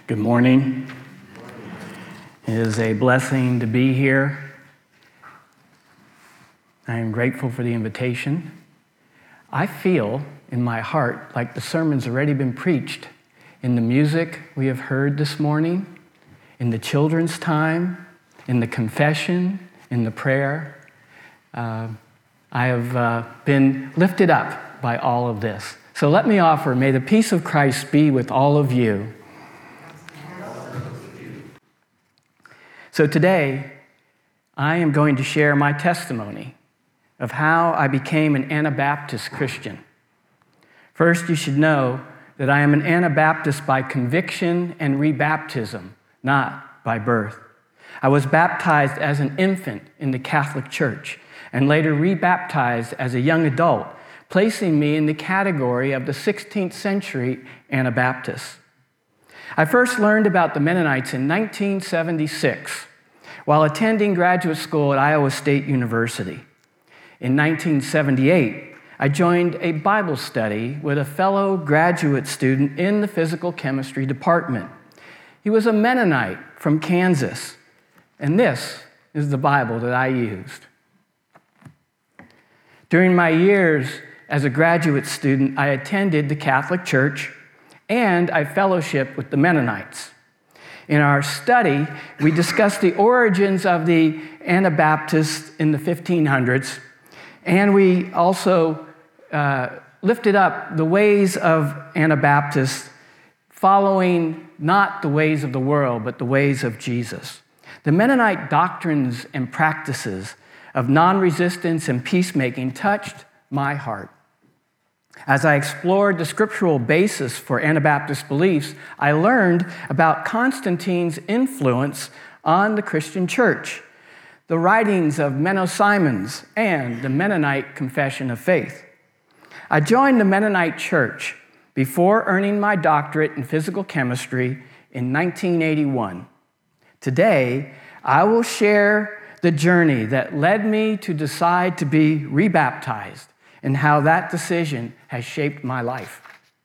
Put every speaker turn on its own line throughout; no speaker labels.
Good morning. It is a blessing to be here. I am grateful for the invitation. I feel in my heart like the sermon's already been preached in the music we have heard this morning, in the children's time, in the confession, in the prayer. I have been lifted up by all of this. So let me offer, may the peace of Christ be with all of you. So today, I am going to share my testimony of how I became an Anabaptist Christian. First, you should know that I am an Anabaptist by conviction and rebaptism, not by birth. I was baptized as an infant in the Catholic Church and later rebaptized as a young adult, placing me in the category of the 16th century Anabaptists. I first learned about the Mennonites in 1976 while attending graduate school at Iowa State University. In 1978, I joined a Bible study with a fellow graduate student in the physical chemistry department. He was a Mennonite from Kansas, and this is the Bible that I used. During my years as a graduate student, I attended the Catholic Church and I fellowshiped with the Mennonites. In our study, we discussed the origins of the Anabaptists in the 1500s, and we also lifted up the ways of Anabaptists following not the ways of the world, but the ways of Jesus. The Mennonite doctrines and practices of non-resistance and peacemaking touched my heart. As I explored the scriptural basis for Anabaptist beliefs, I learned about Constantine's influence on the Christian church, the writings of Menno Simons, and the Mennonite Confession of Faith. I joined the Mennonite Church before earning my doctorate in physical chemistry in 1981. Today, I will share the journey that led me to decide to be rebaptized and how that decision has shaped my life.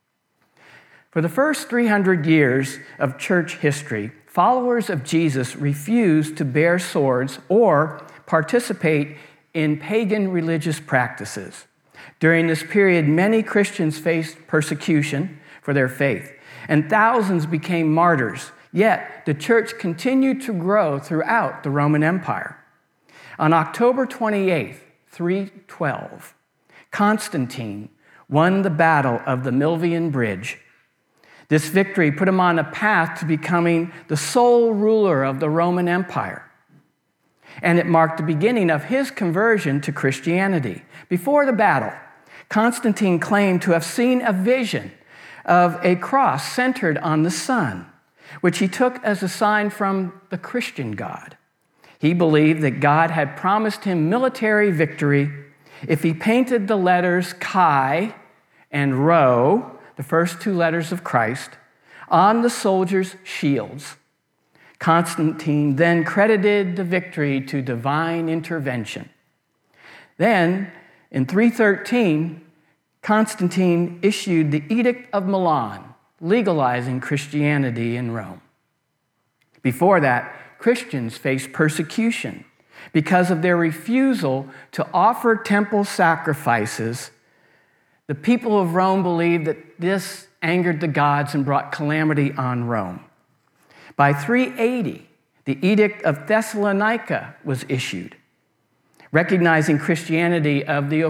For the first 300 years of church history, followers of Jesus refused to bear swords or participate in pagan religious practices. During this period, many Christians faced persecution for their faith, and thousands became martyrs, yet the church continued to grow throughout the Roman Empire. On October 28th, 312, Constantine won the Battle of the Milvian Bridge. This victory put him on a path to becoming the sole ruler of the Roman Empire. And it marked the beginning of his conversion to Christianity. Before the battle, Constantine claimed to have seen a vision of a cross centered on the sun, which he took as a sign from the Christian God. He believed that God had promised him military victory if he painted the letters Chi and Rho, the first two letters of Christ, on the soldiers' shields. Constantine then credited the victory to divine intervention. Then, in 313, Constantine issued the Edict of Milan, legalizing Christianity in Rome. Before that, Christians faced persecution because of their refusal to offer temple sacrifices. The people of Rome believed that this angered the gods and brought calamity on Rome. By 380, the Edict of Thessalonica was issued, recognizing Christianity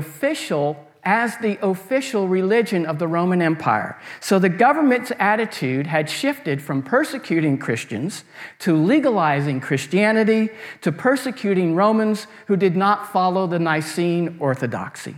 as the official religion of the Roman Empire. So the government's attitude had shifted from persecuting Christians to legalizing Christianity to persecuting Romans who did not follow the Nicene orthodoxy.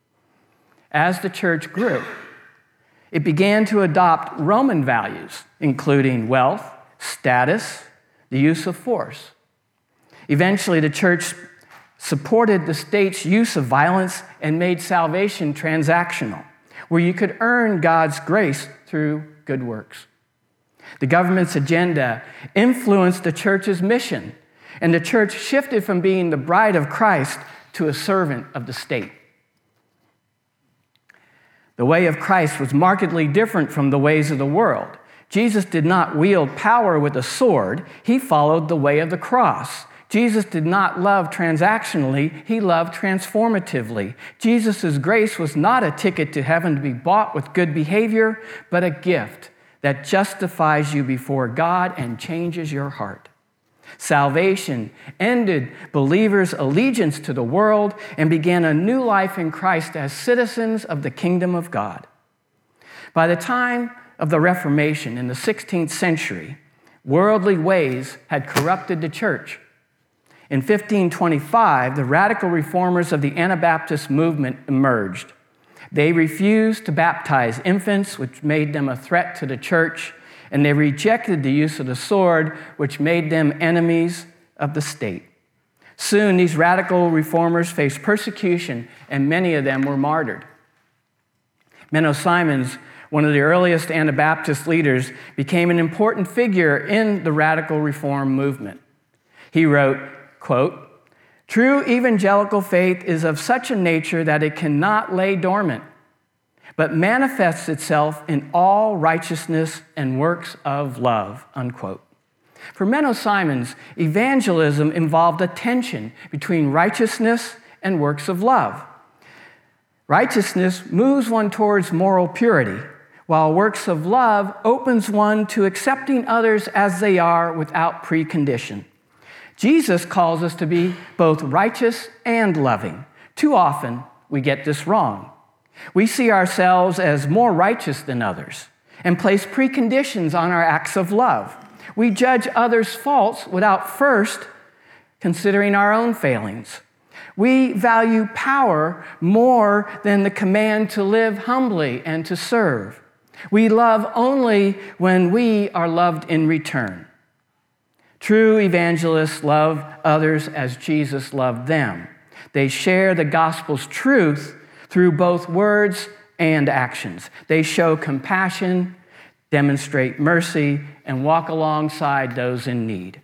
As the church grew, it began to adopt Roman values, including wealth, status, the use of force. Eventually, the church supported the state's use of violence and made salvation transactional, where you could earn God's grace through good works. The government's agenda influenced the church's mission, and the church shifted from being the bride of Christ to a servant of the state. The way of Christ was markedly different from the ways of the world. Jesus did not wield power with a sword. He followed the way of the cross. Jesus did not love transactionally. He loved transformatively. Jesus' grace was not a ticket to heaven to be bought with good behavior, but a gift that justifies you before God and changes your heart. Salvation ended believers' allegiance to the world and began a new life in Christ as citizens of the kingdom of God. By the time of the Reformation in the 16th century, worldly ways had corrupted the church. In 1525, the radical reformers of the Anabaptist movement emerged. They refused to baptize infants, which made them a threat to the church, and they rejected the use of the sword, which made them enemies of the state. Soon, these radical reformers faced persecution, and many of them were martyred. Menno Simons, one of the earliest Anabaptist leaders, became an important figure in the radical reform movement. He wrote, quote, "True evangelical faith is of such a nature that it cannot lay dormant, but manifests itself in all righteousness and works of love," unquote. For Menno Simons, evangelism involved a tension between righteousness and works of love. Righteousness moves one towards moral purity, while works of love opens one to accepting others as they are without precondition. Jesus calls us to be both righteous and loving. Too often, we get this wrong. We see ourselves as more righteous than others and place preconditions on our acts of love. We judge others' faults without first considering our own failings. We value power more than the command to live humbly and to serve. We love only when we are loved in return. True evangelists love others as Jesus loved them. They share the gospel's truth through both words and actions. They show compassion, demonstrate mercy, and walk alongside those in need.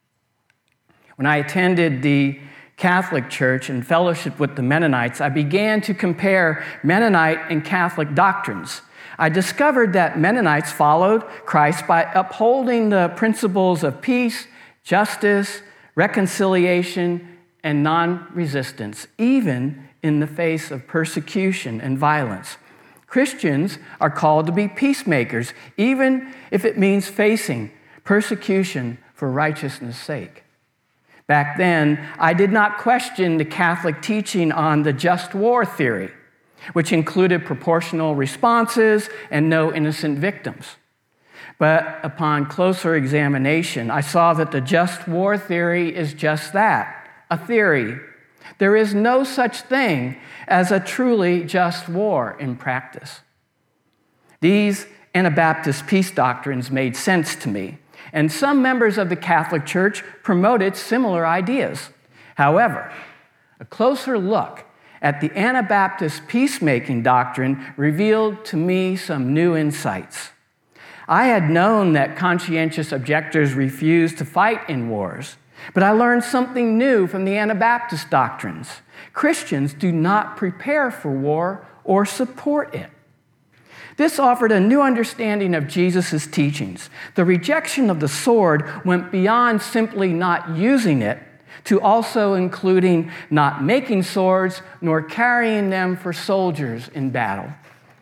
When I attended the Catholic Church and fellowship with the Mennonites, I began to compare Mennonite and Catholic doctrines. I discovered that Mennonites followed Christ by upholding the principles of peace, justice, reconciliation, and non-resistance, even in the face of persecution and violence. Christians are called to be peacemakers, even if it means facing persecution for righteousness' sake. Back then, I did not question the Catholic teaching on the just war theory, which included proportional responses and no innocent victims. But upon closer examination, I saw that the just war theory is just that, a theory. There is no such thing as a truly just war in practice. These Anabaptist peace doctrines made sense to me, and some members of the Catholic Church promoted similar ideas. However, a closer look at the Anabaptist peacemaking doctrine revealed to me some new insights. I had known that conscientious objectors refused to fight in wars, but I learned something new from the Anabaptist doctrines. Christians do not prepare for war or support it. This offered a new understanding of Jesus' teachings. The rejection of the sword went beyond simply not using it to also including not making swords nor carrying them for soldiers in battle.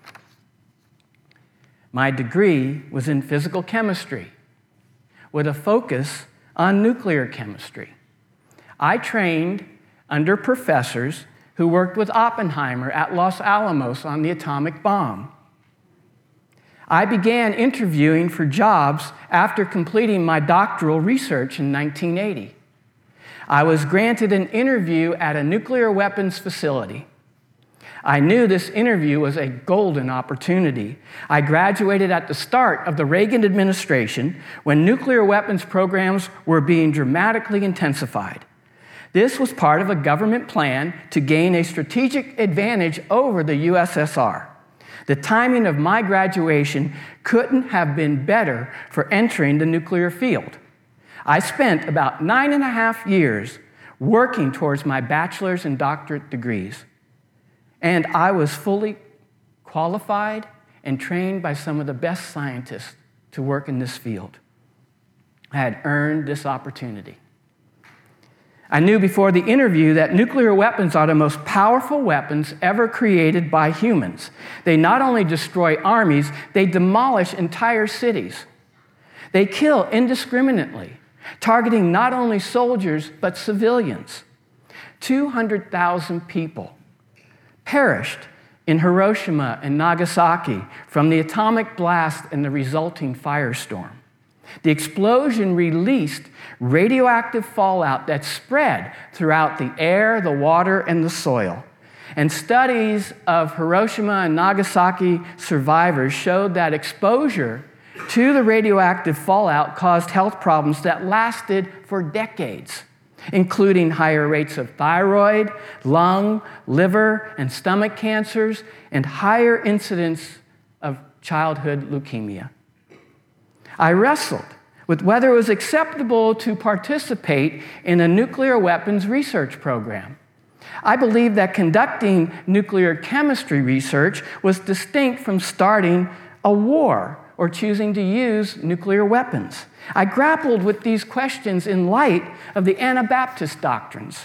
My degree was in physical chemistry with a focus on nuclear chemistry. I trained under professors who worked with Oppenheimer at Los Alamos on the atomic bomb. I began interviewing for jobs after completing my doctoral research in 1980. I was granted an interview at a nuclear weapons facility. I knew this interview was a golden opportunity. I graduated at the start of the Reagan administration when nuclear weapons programs were being dramatically intensified. This was part of a government plan to gain a strategic advantage over the USSR. The timing of my graduation couldn't have been better for entering the nuclear field. I spent about 9.5 years working towards my bachelor's and doctorate degrees, and I was fully qualified and trained by some of the best scientists to work in this field. I had earned this opportunity. I knew before the interview that nuclear weapons are the most powerful weapons ever created by humans. They not only destroy armies, they demolish entire cities. They kill indiscriminately, targeting not only soldiers, but civilians. 200,000 people perished in Hiroshima and Nagasaki from the atomic blast and the resulting firestorm. The explosion released radioactive fallout that spread throughout the air, the water, and the soil. And studies of Hiroshima and Nagasaki survivors showed that exposure to the radioactive fallout caused health problems that lasted for decades, including higher rates of thyroid, lung, liver, and stomach cancers, and higher incidence of childhood leukemia. I wrestled with whether it was acceptable to participate in a nuclear weapons research program. I believed that conducting nuclear chemistry research was distinct from starting a war or choosing to use nuclear weapons. I grappled with these questions in light of the Anabaptist doctrines.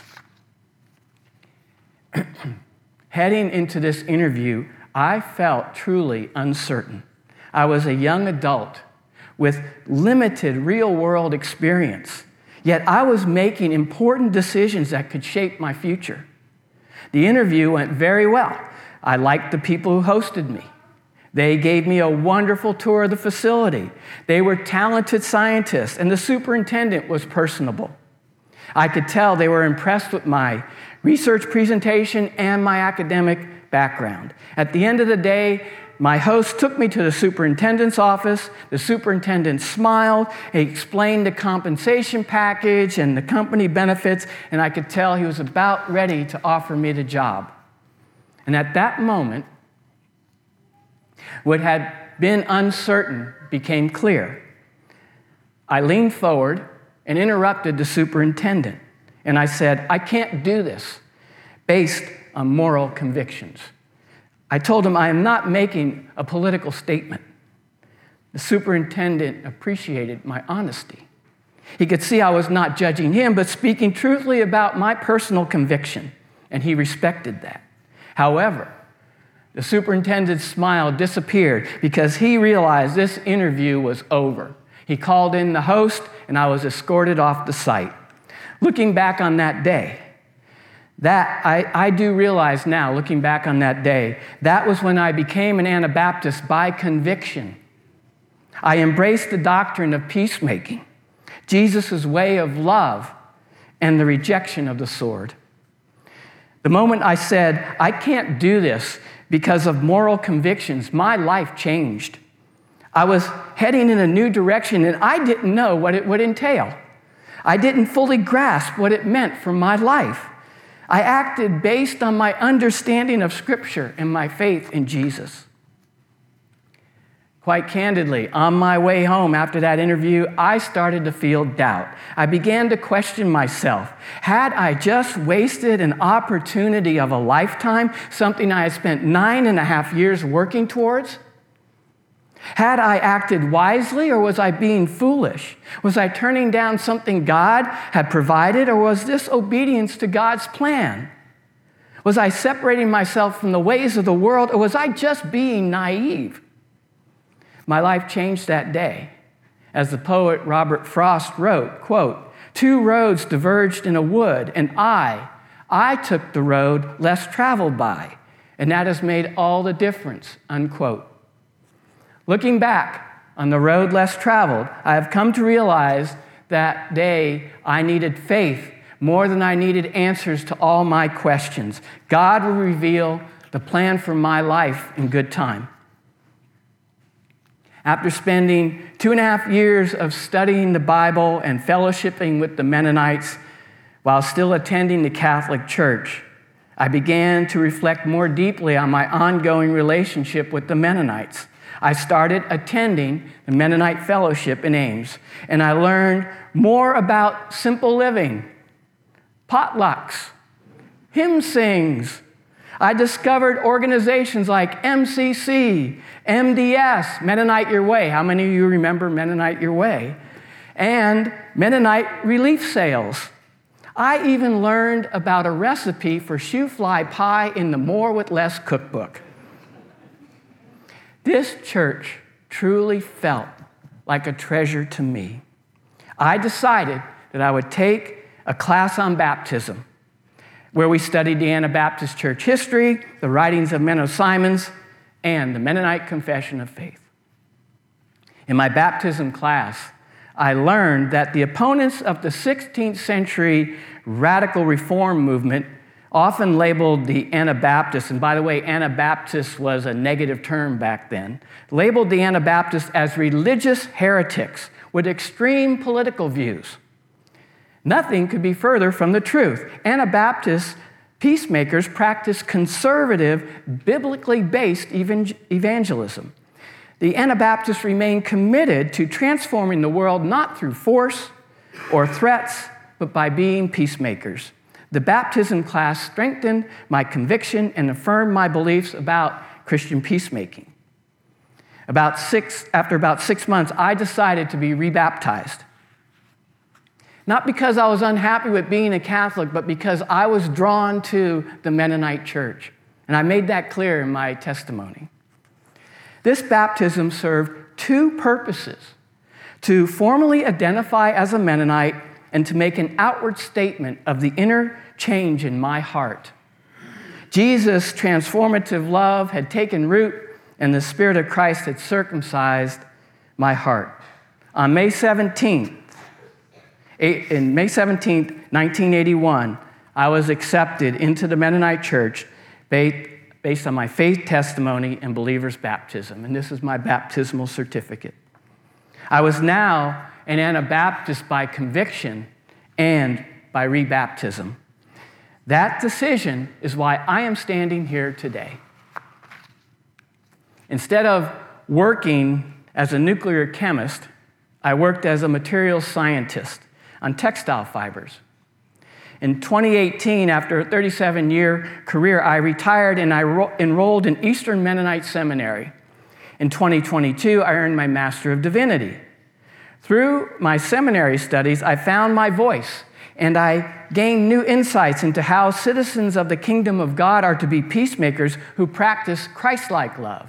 Heading into this interview, I felt truly uncertain. I was a young adult with limited real-world experience, yet I was making important decisions that could shape my future. The interview went very well. I liked the people who hosted me. They gave me a wonderful tour of the facility. They were talented scientists, and the superintendent was personable. I could tell they were impressed with my research presentation and my academic background. At the end of the day, my host took me to the superintendent's office. The superintendent smiled. He explained the compensation package and the company benefits, and I could tell he was about ready to offer me the job. And at that moment, what had been uncertain became clear. I leaned forward and interrupted the superintendent, and I said, "I can't do this based on moral convictions." I told him I am not making a political statement. The superintendent appreciated my honesty. He could see I was not judging him, but speaking truthfully about my personal conviction, and he respected that. However, the superintendent's smile disappeared because he realized this interview was over. He called in the host, and I was escorted off the site. Looking back on that day, I do realize now, looking back on that day, that was when I became an Anabaptist by conviction. I embraced the doctrine of peacemaking, Jesus' way of love, and the rejection of the sword. The moment I said, "I can't do this because of moral convictions," my life changed. I was heading in a new direction, and I didn't know what it would entail. I didn't fully grasp what it meant for my life. I acted based on my understanding of Scripture and my faith in Jesus. Quite candidly, on my way home after that interview, I started to feel doubt. I began to question myself. Had I just wasted an opportunity of a lifetime, something I had spent 9.5 years working towards? Had I acted wisely, or was I being foolish? Was I turning down something God had provided, or was this obedience to God's plan? Was I separating myself from the ways of the world, or was I just being naive? My life changed that day. As the poet Robert Frost wrote, quote, "Two roads diverged in a wood, and I took the road less traveled by, and that has made all the difference," unquote. Looking back on the road less traveled, I have come to realize that day I needed faith more than I needed answers to all my questions. God will reveal the plan for my life in good time. After spending 2.5 years of studying the Bible and fellowshipping with the Mennonites while still attending the Catholic Church, I began to reflect more deeply on my ongoing relationship with the Mennonites. I started attending the Mennonite Fellowship in Ames, and I learned more about simple living, potlucks, hymn sings, I discovered organizations like MCC, MDS, Mennonite Your Way. How many of you remember Mennonite Your Way? And Mennonite Relief Sales. I even learned about a recipe for shoe fly pie in the More with Less cookbook. This church truly felt like a treasure to me. I decided that I would take a class on baptism, where we studied the Anabaptist church history, the writings of Menno Simons, and the Mennonite Confession of Faith. In my baptism class, I learned that the opponents of the 16th century radical reform movement, often labeled the Anabaptists, and by the way, Anabaptist was a negative term back then, labeled the Anabaptists as religious heretics with extreme political views. Nothing could be further from the truth. Anabaptist peacemakers practice conservative, biblically based evangelism. The Anabaptists remain committed to transforming the world not through force or threats, but by being peacemakers. The baptism class strengthened my conviction and affirmed my beliefs about Christian peacemaking. After about 6 months, I decided to be rebaptized. Not because I was unhappy with being a Catholic, but because I was drawn to the Mennonite church. And I made that clear in my testimony. This baptism served two purposes: to formally identify as a Mennonite and to make an outward statement of the inner change in my heart. Jesus' transformative love had taken root, and the Spirit of Christ had circumcised my heart. On May 17th, 1981, I was accepted into the Mennonite church based on my faith testimony and believer's baptism, and this is my baptismal certificate. I was now an Anabaptist by conviction and by rebaptism. That decision is why I am standing here today. Instead of working as a nuclear chemist, I worked as a materials scientist on textile fibers. In 2018, after a 37-year career, I retired and I enrolled in Eastern Mennonite Seminary. In 2022, I earned my Master of Divinity. Through my seminary studies, I found my voice, and I gained new insights into how citizens of the kingdom of God are to be peacemakers who practice Christ-like love.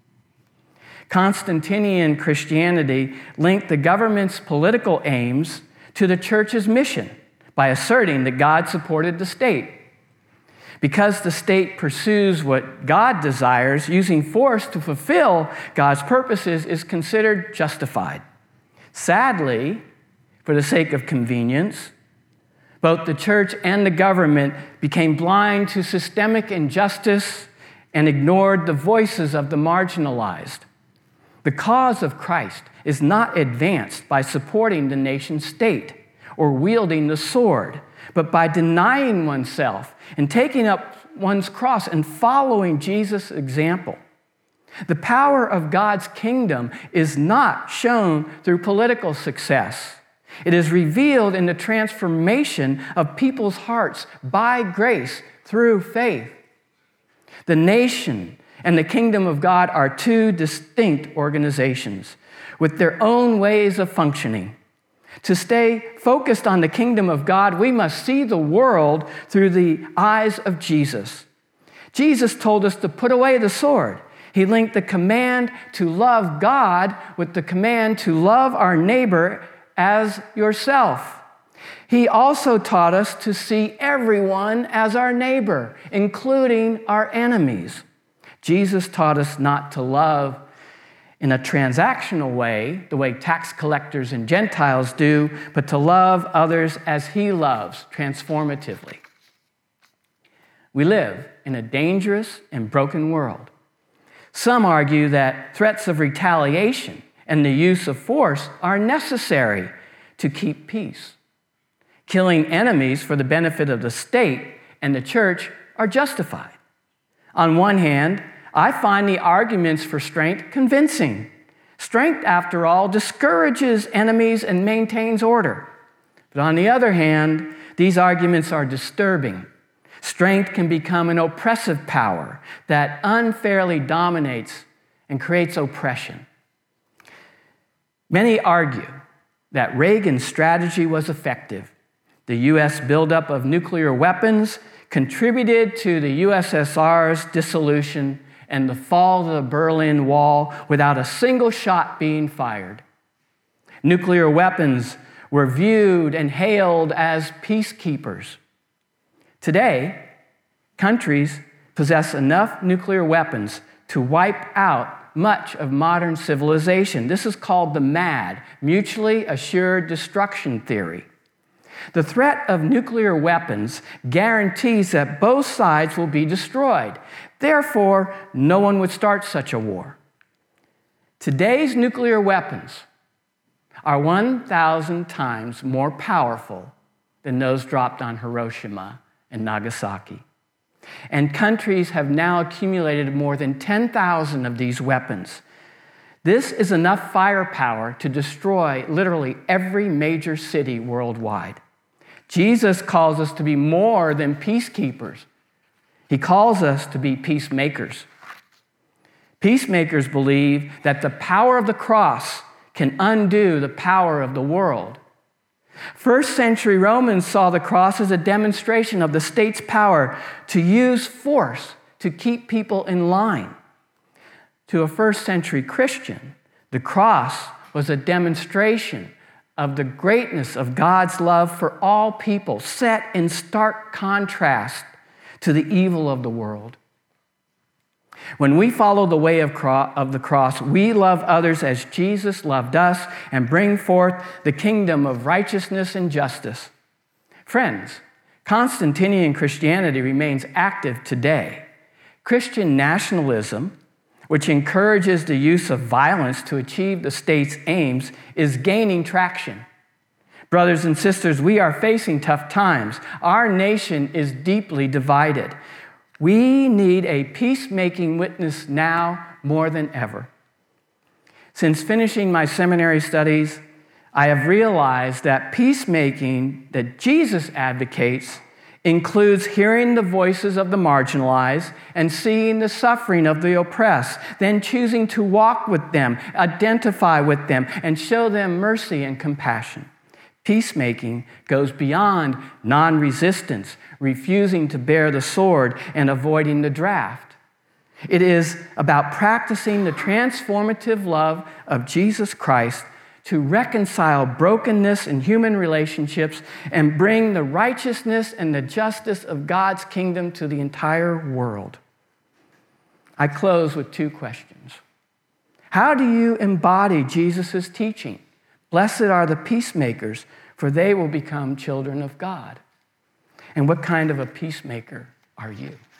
Constantinian Christianity linked the government's political aims to the church's mission by asserting that God supported the state. Because the state pursues what God desires, using force to fulfill God's purposes is considered justified. Sadly, for the sake of convenience, both the church and the government became blind to systemic injustice and ignored the voices of the marginalized. The cause of Christ is not advanced by supporting the nation state or wielding the sword, but by denying oneself and taking up one's cross and following Jesus' example. The power of God's kingdom is not shown through political success. It is revealed in the transformation of people's hearts by grace through faith. The nation and the kingdom of God are two distinct organizations with their own ways of functioning. To stay focused on the kingdom of God, we must see the world through the eyes of Jesus. Jesus told us to put away the sword. He linked the command to love God with the command to love our neighbor as yourself. He also taught us to see everyone as our neighbor, including our enemies. Jesus taught us not to love in a transactional way, the way tax collectors and Gentiles do, but to love others as he loves, transformatively. We live in a dangerous and broken world. Some argue that threats of retaliation and the use of force are necessary to keep peace. Killing enemies for the benefit of the state and the church are justified. On one hand, I find the arguments for strength convincing. Strength, after all, discourages enemies and maintains order. But on the other hand, these arguments are disturbing Strength can become an oppressive power that unfairly dominates and creates oppression. Many argue that Reagan's strategy was effective. The U.S. buildup of nuclear weapons contributed to the USSR's dissolution and the fall of the Berlin Wall without a single shot being fired. Nuclear weapons were viewed and hailed as peacekeepers. Today, countries possess enough nuclear weapons to wipe out much of modern civilization. This is called the MAD, Mutually Assured Destruction Theory. The threat of nuclear weapons guarantees that both sides will be destroyed. Therefore, no one would start such a war. Today's nuclear weapons are 1,000 times more powerful than those dropped on Hiroshima and Nagasaki. And countries have now accumulated more than 10,000 of these weapons. This is enough firepower to destroy literally every major city worldwide. Jesus calls us to be more than peacekeepers. He calls us to be peacemakers. Peacemakers believe that the power of the cross can undo the power of the world. First century Romans saw the cross as a demonstration of the state's power to use force to keep people in line. To a first century Christian, the cross was a demonstration of the greatness of God's love for all people, set in stark contrast to the evil of the world. When we follow the way of the cross, we love others as Jesus loved us and bring forth the kingdom of righteousness and justice. Friends, Constantinian Christianity remains active today. Christian nationalism, which encourages the use of violence to achieve the state's aims, is gaining traction. Brothers and sisters, we are facing tough times. Our nation is deeply divided. We need a peacemaking witness now more than ever. Since finishing my seminary studies, I have realized that peacemaking that Jesus advocates includes hearing the voices of the marginalized and seeing the suffering of the oppressed, then choosing to walk with them, identify with them, and show them mercy and compassion. Peacemaking goes beyond non-resistance, refusing to bear the sword and avoiding the draft. It is about practicing the transformative love of Jesus Christ to reconcile brokenness in human relationships and bring the righteousness and the justice of God's kingdom to the entire world. I close with two questions. How do you embody Jesus' teaching? Blessed are the peacemakers, for they will become children of God. And what kind of a peacemaker are you?